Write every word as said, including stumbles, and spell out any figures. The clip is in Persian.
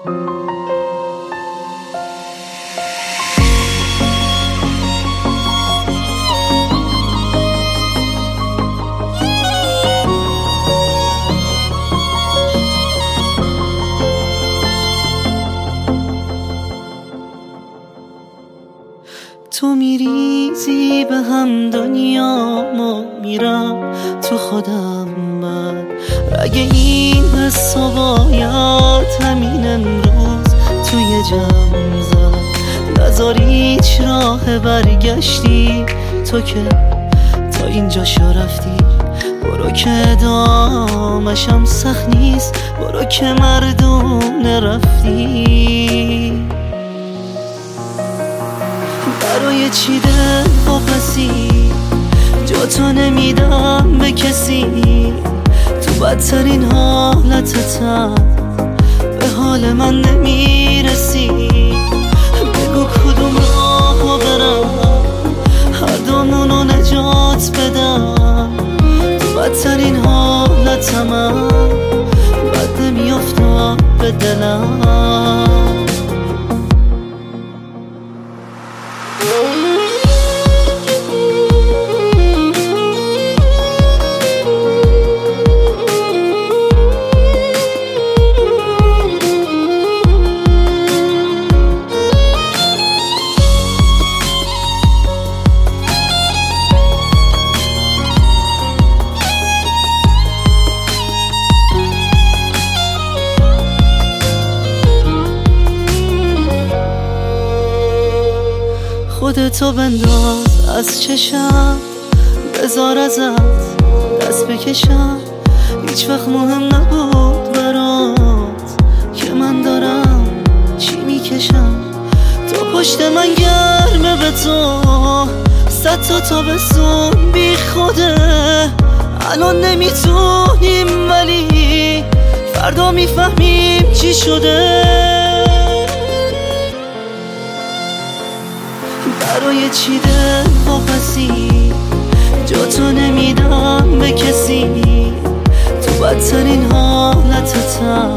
تو میریزی به هم دنیامو میرم تو خودم من اگه این حسا باید همین امروز توی جمع زد نذار هیچ راه برگشتی تو که تا اینجا شو رفتی برو که دامشم سخت نیست برو که مردونه رفتی برای چی دل واپسی جا تو نمیدم به کسی تو بدترین حالتتم به حال من نمیرسی بگو کدوم راهو برم هر دومونو نجات بدم تو بدترین حالتم بد نمیافتم به دلم خودتو بنداز از چشم بذار ازت دست بکشم هیچ وقت مهم نبود برات که من دارم چی میکشم تو پشت من گرمه به تو صد تا تابستون بی خوده الان نمیتونیم ولی فردا میفهمیم چی شده برای چی دل واپسی جا تو نمیدم به کسی تو بدترین حالتتم